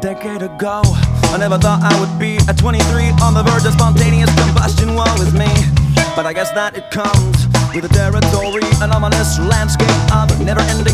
decade ago, I never thought I would be at 23 on the verge of spontaneous combustion. Woe is me, but I guess that it comes with the territory, an ominous landscape of never-ending